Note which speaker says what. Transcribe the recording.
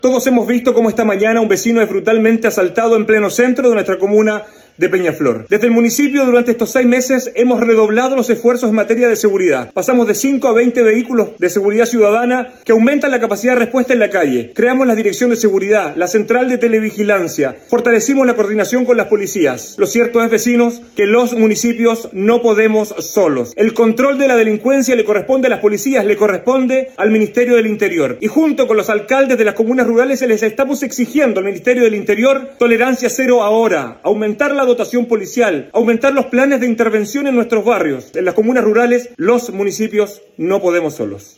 Speaker 1: Todos hemos visto cómo esta mañana un vecino es brutalmente asaltado en pleno centro de nuestra comuna de Peñaflor. Desde el municipio, durante estos 6 meses, hemos redoblado los esfuerzos en materia de seguridad. Pasamos de 5 a 20 vehículos de seguridad ciudadana que aumentan la capacidad de respuesta en la calle. Creamos la Dirección de Seguridad, la Central de Televigilancia. Fortalecimos la coordinación con las policías. Lo cierto es, vecinos, que los municipios no podemos solos. El control de la delincuencia le corresponde a las policías, le corresponde al Ministerio del Interior. Y junto con los alcaldes de las comunas rurales les estamos exigiendo al Ministerio del Interior tolerancia cero ahora, aumentar la dotación policial, aumentar los planes de intervención en nuestros barrios. En las comunas rurales, los municipios no podemos solos.